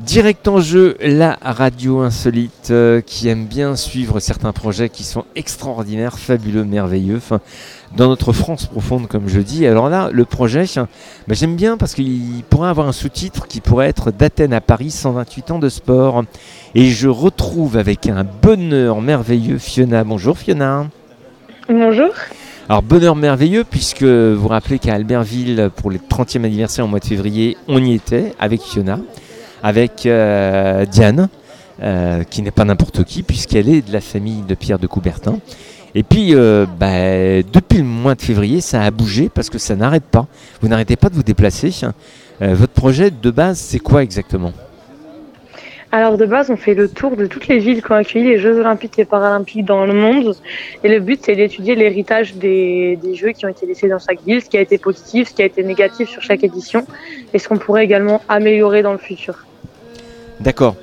Direct en jeu, la radio insolite qui aime bien suivre certains projets qui sont extraordinaires, fabuleux, merveilleux, dans notre France profonde comme je dis. Alors là, le projet, j'aime bien parce qu'il pourrait avoir un sous-titre qui pourrait être d'Athènes à Paris, 128 ans de sport. Et je retrouve avec un bonheur merveilleux Fiona. Bonjour Fiona. Bonjour. Alors bonheur merveilleux puisque vous vous rappelez qu'à Albertville, pour le 30e anniversaire au mois de février, on y était avec Fiona. Avec Diane, qui n'est pas n'importe qui, puisqu'elle est de la famille de Pierre de Coubertin. Et puis, depuis le mois de février, ça a bougé parce que ça n'arrête pas. Vous n'arrêtez pas de vous déplacer. Votre projet de base, c'est quoi exactement ? Alors de base, on fait le tour de toutes les villes qui ont accueilli les Jeux Olympiques et Paralympiques dans le monde. Et le but, c'est d'étudier l'héritage des Jeux qui ont été laissés dans chaque ville, ce qui a été positif, ce qui a été négatif sur chaque édition, et ce qu'on pourrait également améliorer dans le futur. D'accord.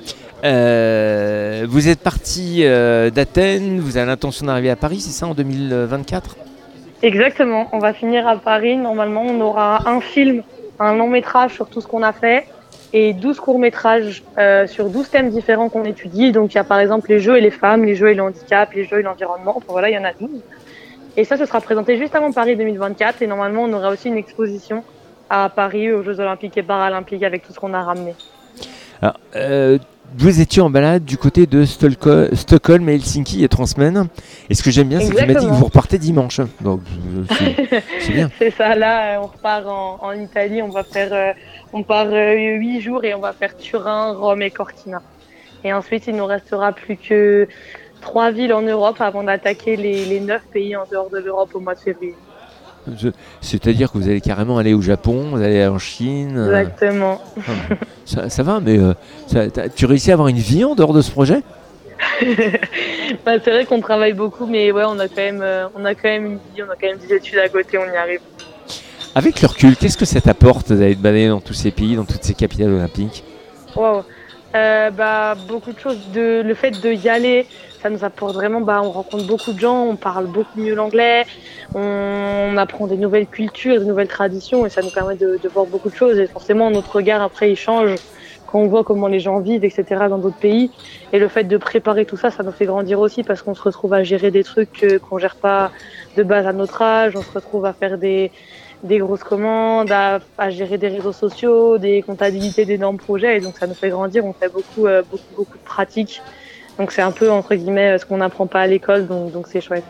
Vous êtes parti d'Athènes, vous avez l'intention d'arriver à Paris, c'est ça, en 2024 ? Exactement, on va finir à Paris. Normalement, on aura un film, un long métrage sur tout ce qu'on a fait, et 12 courts-métrages sur 12 thèmes différents qu'on étudie. Donc il y a par exemple les jeux et les femmes, les jeux et le handicap, les jeux et l'environnement. Enfin voilà, il y en a 12. Et ça, ce sera présenté juste avant Paris 2024. Et normalement, on aura aussi une exposition à Paris aux Jeux Olympiques et Paralympiques avec tout ce qu'on a ramené. Alors, vous étiez en balade du côté de Stockholm et Helsinki il y a 3 semaines. Et ce que j'aime bien, c'est qu'il m'a dit que vous repartez dimanche. Donc, c'est bien. C'est ça, là, on repart en Italie. On part 8 jours et on va faire Turin, Rome et Cortina. Et ensuite, il nous restera plus que 3 villes en Europe avant d'attaquer les 9 pays en dehors de l'Europe au mois de février. C'est-à-dire que vous allez carrément aller au Japon, vous allez en Chine. Exactement. Ça va, mais tu réussis à avoir une vie en dehors de ce projet ? C'est vrai qu'on travaille beaucoup, mais ouais, on a quand même une vie, on a quand même des études à côté, on y arrive. Avec le recul, qu'est-ce que ça t'apporte d'aller te balader dans tous ces pays, dans toutes ces capitales olympiques ? Wow. Beaucoup de choses. Le fait d'y aller, ça nous apporte vraiment, on rencontre beaucoup de gens, on parle beaucoup mieux l'anglais, on apprend des nouvelles cultures, des nouvelles traditions, et ça nous permet de voir beaucoup de choses. Et forcément, notre regard après, il change quand on voit comment les gens vivent, etc. dans d'autres pays. Et le fait de préparer tout ça, ça nous fait grandir aussi parce qu'on se retrouve à gérer des trucs qu'on gère pas de base à notre âge. On se retrouve à faire des grosses commandes, à gérer des réseaux sociaux, des comptabilités d'énormes projets. Et donc, ça nous fait grandir. On fait beaucoup de pratiques. Donc, c'est un peu, entre guillemets, ce qu'on n'apprend pas à l'école. Donc c'est chouette.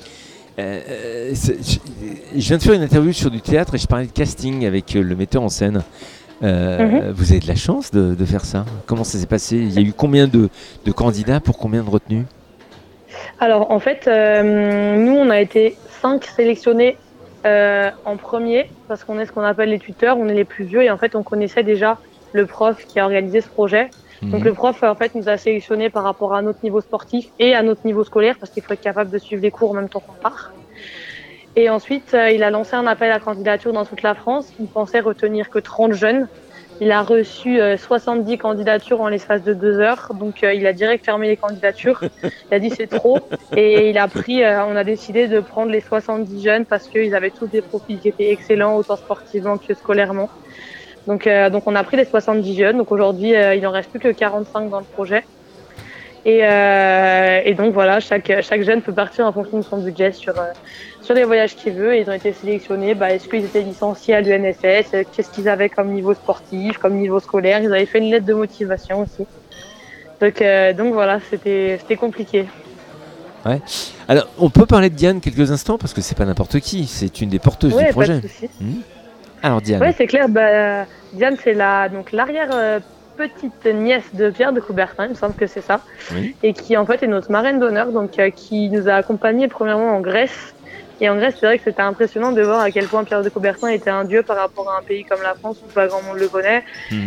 Je viens de faire une interview sur du théâtre et je parlais de casting avec le metteur en scène. Vous avez de la chance de faire ça. Comment ça s'est passé ? Il y a eu combien de candidats pour combien de retenues ? Alors, en fait, nous, on a été 5 sélectionnés en premier parce qu'on est ce qu'on appelle les tuteurs, on est les plus vieux et en fait, on connaissait déjà le prof qui a organisé ce projet. Donc, le prof, en fait, nous a sélectionnés par rapport à notre niveau sportif et à notre niveau scolaire parce qu'il faut être capable de suivre les cours en même temps qu'on part. Et ensuite, il a lancé un appel à candidature dans toute la France. Il pensait retenir que 30 jeunes. Il a reçu 70 candidatures en l'espace de 2 heures. Donc, il a direct fermé les candidatures. Il a dit c'est trop. Et on a décidé de prendre les 70 jeunes parce qu'ils avaient tous des profils qui étaient excellents, autant sportivement que scolairement. Donc, on a pris les 70 jeunes. Donc, aujourd'hui, il n'en reste plus que 45 dans le projet. Et donc voilà, chaque jeune peut partir en fonction de son budget sur les voyages qu'il veut. Et ils ont été sélectionnés. Est-ce qu'ils étaient licenciés à l'UNSS ? Qu'est-ce qu'ils avaient comme niveau sportif, comme niveau scolaire ? Ils avaient fait une lettre de motivation aussi. Donc voilà, c'était compliqué. Ouais. Alors, on peut parler de Diane quelques instants parce que c'est pas n'importe qui. C'est une des porteuses du projet. Pas de souci. Alors Diane. Ouais, c'est clair. Diane, c'est l'arrière petite nièce de Pierre de Coubertin, il me semble que c'est ça, oui. Et qui en fait est notre marraine d'honneur, donc qui nous a accompagnés premièrement en Grèce. Et en Grèce, c'est vrai que c'était impressionnant de voir à quel point Pierre de Coubertin était un dieu par rapport à un pays comme la France où pas grand monde le connaît.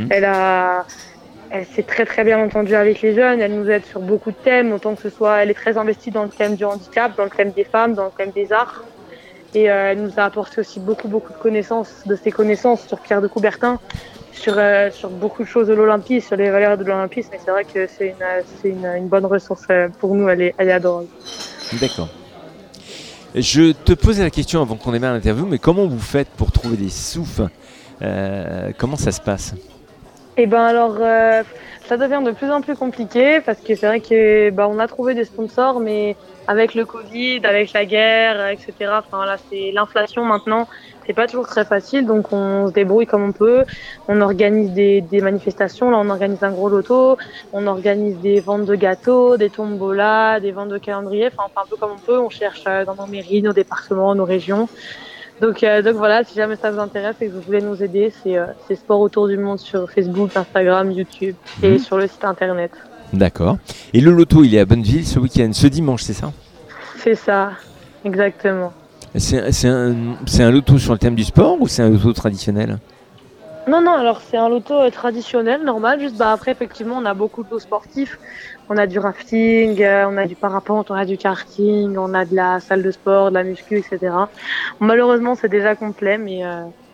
Elle s'est très très bien entendue avec les jeunes, elle nous aide sur beaucoup de thèmes, autant que ce soit, elle est très investie dans le thème du handicap, dans le thème des femmes, dans le thème des arts. Et elle nous a apporté aussi beaucoup de connaissances, de ses connaissances sur Pierre de Coubertin, sur beaucoup de choses de l'Olympisme, sur les valeurs de l'Olympisme. Et c'est vrai que c'est une bonne ressource pour nous, elle est adorable. D'accord. Je te posais la question avant qu'on démarre l'interview, mais comment vous faites pour trouver des sous ? Comment ça se passe ? Et ben alors, ça devient de plus en plus compliqué parce que c'est vrai que on a trouvé des sponsors, mais avec le Covid, avec la guerre, etc. Enfin là, c'est l'inflation maintenant. C'est pas toujours très facile, donc on se débrouille comme on peut. On organise des manifestations. Là, on organise un gros loto. On organise des ventes de gâteaux, des tombolas, des ventes de calendriers. Enfin, on fait un peu comme on peut. On cherche dans nos mairies, nos départements, nos régions. Donc voilà, si jamais ça vous intéresse et que vous voulez nous aider, c'est Sport autour du monde sur Facebook, Instagram, YouTube et sur le site internet. D'accord. Et le loto, il est à Bonneville ce week-end, ce dimanche, c'est ça ? C'est ça, exactement. C'est un loto sur le thème du sport ou c'est un loto traditionnel ? Non, alors c'est un loto traditionnel, normal. Juste après, effectivement, on a beaucoup de lots sportifs. On a du rafting, on a du parapente, on a du karting, on a de la salle de sport, de la muscu, etc. Malheureusement, c'est déjà complet, mais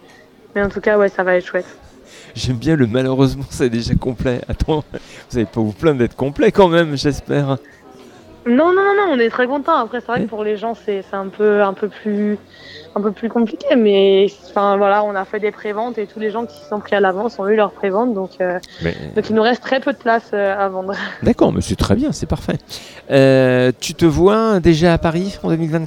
en tout cas, ouais, ça va être chouette. J'aime bien le malheureusement, c'est déjà complet. Attends, vous n'allez pas vous plaindre d'être complet quand même, j'espère. Non, on est très contents. Après, c'est vrai que pour les gens, c'est un peu plus compliqué, mais enfin voilà, on a fait des préventes et tous les gens qui se sont pris à l'avance ont eu leur prévente, donc il nous reste très peu de place à vendre. D'accord, mais c'est très bien, c'est parfait. Tu te vois déjà à Paris en 2024 ?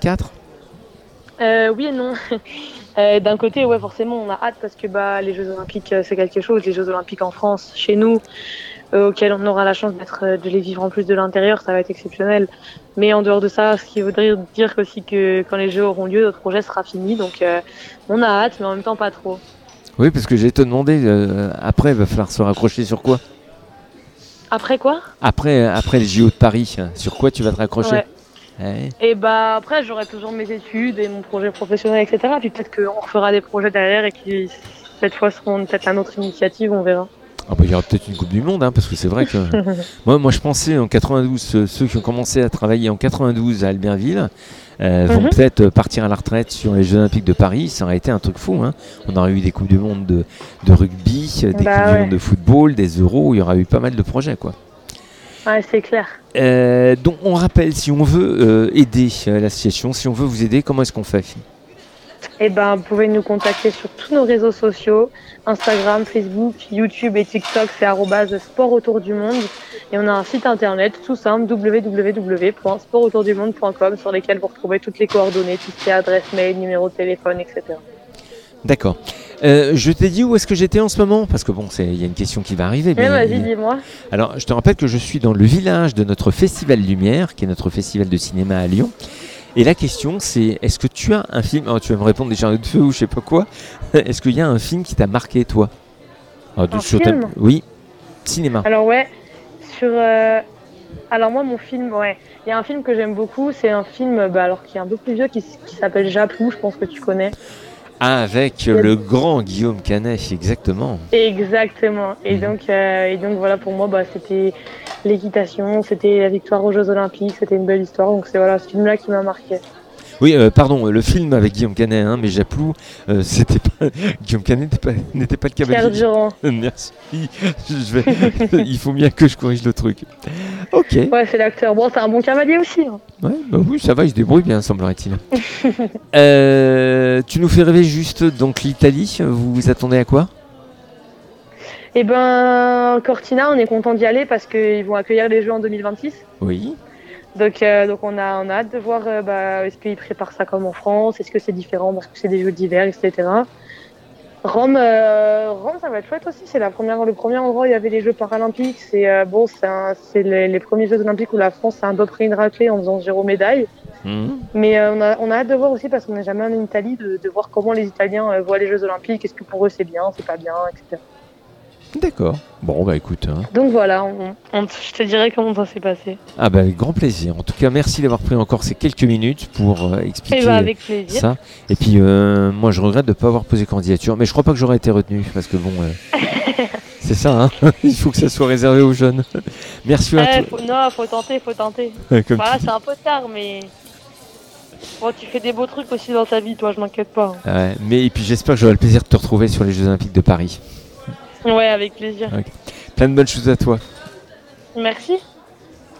Oui et non. D'un côté, ouais, forcément, on a hâte parce que les Jeux Olympiques, c'est quelque chose. Les Jeux Olympiques en France, chez nous, auxquels on aura la chance de les vivre en plus de l'intérieur, ça va être exceptionnel. Mais en dehors de ça, ce qui voudrait dire aussi que quand les Jeux auront lieu, notre projet sera fini. Donc on a hâte, mais en même temps pas trop. Oui, parce que j'allais te demander, après, il va falloir se raccrocher sur quoi ? Après quoi ? Après les JO de Paris, sur quoi tu vas te raccrocher ? Ouais. Ouais. Et après, j'aurai toujours mes études et mon projet professionnel, etc. Puis peut-être qu'on refera des projets derrière et qui, cette fois, seront peut-être à notre initiative, on verra. Il y aura peut-être une Coupe du Monde, parce que c'est vrai que moi je pensais en 92, ceux qui ont commencé à travailler en 92 à Albertville vont peut-être partir à la retraite sur les Jeux Olympiques de Paris. Ça aurait été un truc fou. On aurait eu des Coupes du Monde de rugby, des Coupes du Monde de football, des Euros. Il y aura eu pas mal de projets, quoi. Ouais, c'est clair. Donc on rappelle, si on veut aider l'association, si on veut vous aider, comment est-ce qu'on fait ? Vous pouvez nous contacter sur tous nos réseaux sociaux, Instagram, Facebook, YouTube et TikTok, c'est @sport autour du monde. Et on a un site internet tout simple, www.sportautourdumonde.com, sur lesquels vous retrouvez toutes les coordonnées, tout ce qui est adresse mail, numéro de téléphone, etc. D'accord. Je t'ai dit où est-ce que j'étais en ce moment ? Parce que il y a une question qui va arriver. Vas-y, dis-moi. Alors, je te rappelle que je suis dans le village de notre Festival Lumière, qui est notre festival de cinéma à Lyon. Et la question, c'est, est-ce que tu as un film, tu vas me répondre déjà un de feu ou je sais pas quoi, est-ce qu'il y a un film qui t'a marqué, toi ? Film ? Oui, cinéma. Alors ouais, alors moi, mon film, il y a un film que j'aime beaucoup, c'est un film qui est un peu plus vieux, qui s'appelle Japlou, je pense que tu connais. Ah, avec le grand Guillaume Canet, exactement. Exactement. Et donc voilà, pour moi, c'était l'équitation, c'était la victoire aux Jeux Olympiques, c'était une belle histoire. Donc c'est ce film-là qui m'a marqué. Oui, pardon, le film avec Guillaume Canet, mais Japlou, c'était pas Guillaume Canet n'était pas le cavalier. Pierre Durand. Merci. Il faut bien que je corrige le truc. Ok. Ouais, c'est l'acteur. Bon, c'est un bon cavalier aussi. Ouais, oui, ça va, il se débrouille bien, semblerait-il. Tu nous fais rêver juste, donc l'Italie, vous vous attendez à quoi ? Cortina, on est content d'y aller parce qu'ils vont accueillir les Jeux en 2026. Oui. Donc on a hâte de voir est-ce qu'ils préparent ça comme en France, est-ce que c'est différent parce que c'est des Jeux d'hiver, etc. Rome, ça va être chouette aussi. C'est le premier endroit où il y avait les Jeux paralympiques. C'est les premiers Jeux olympiques où la France a à peu près une raclée en faisant 0 médaille. Mais on a hâte de voir aussi, parce qu'on n'est jamais allé en Italie, de voir comment les Italiens voient les Jeux olympiques. Est-ce que pour eux c'est bien, c'est pas bien, etc. D'accord. Bon, écoute. Donc voilà, je te dirai comment ça s'est passé. Avec grand plaisir. En tout cas, merci d'avoir pris encore ces quelques minutes pour expliquer avec plaisir. Ça. Et puis, moi, je regrette de ne pas avoir posé candidature, mais je crois pas que j'aurais été retenu, parce que c'est ça, il faut que ça soit réservé aux jeunes. Merci à toi. Non, faut tenter. C'est un peu tard, mais tu fais des beaux trucs aussi dans ta vie, toi, je m'inquiète pas. Et puis, j'espère que j'aurai le plaisir de te retrouver sur les Jeux Olympiques de Paris. Ouais, avec plaisir. Okay. Plein de bonnes choses à toi. Merci.